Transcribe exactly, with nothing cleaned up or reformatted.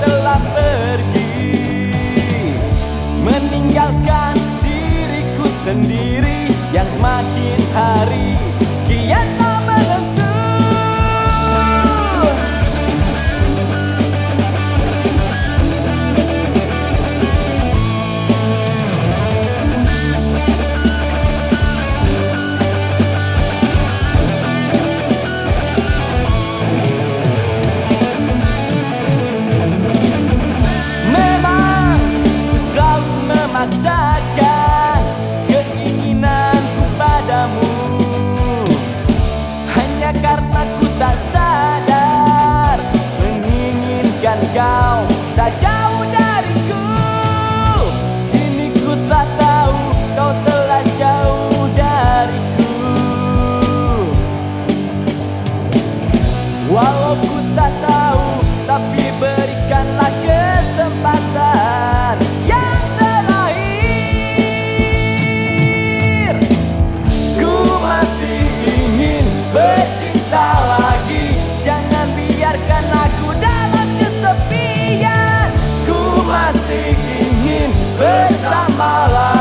telah pergi, meninggalkan diriku sendiri yang semakin hari kian tak menentu. Memaksakan keinginanku padamu hanya karena ku tak sadar menginginkan kau tak jauh dariku. Kini ku tak tahu kau telah jauh dariku. Walau ku tak tahu, tapi berikanlah kesempatan yang terakhir. Ku masih ingin bercinta lagi, jangan biarkan aku dalam kesepian. Ku masih ingin bersama lagi.